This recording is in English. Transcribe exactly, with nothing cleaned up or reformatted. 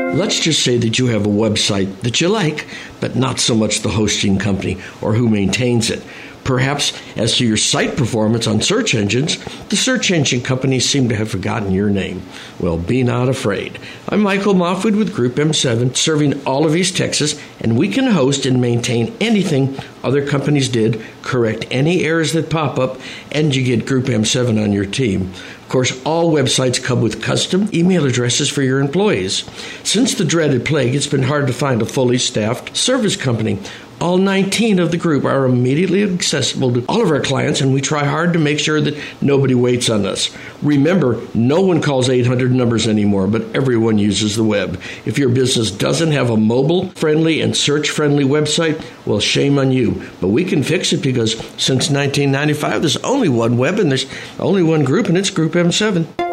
Let's just say that you have a website that you like, but not so much the hosting company or who maintains it. Perhaps as to your site performance on search engines, the search engine companies seem to have forgotten your name. Well, be not afraid. I'm Michael Moffitt with Group M seven, serving all of East Texas, and we can host and maintain anything other companies did, correct any errors that pop up, and you get Group M seven on your team. Of course, all websites come with custom email addresses for your employees. Since the dreaded plague, it's been hard to find a fully staffed service company. All nineteen of the group are immediately accessible to all of our clients, and we try hard to make sure that nobody waits on us. Remember, no one calls eight hundred numbers anymore, but everyone uses the web. If your business doesn't have a mobile-friendly and search-friendly website, well, shame on you. But we can fix it because since nineteen ninety-five, there's only one web and there's only one group, and it's Group M seven.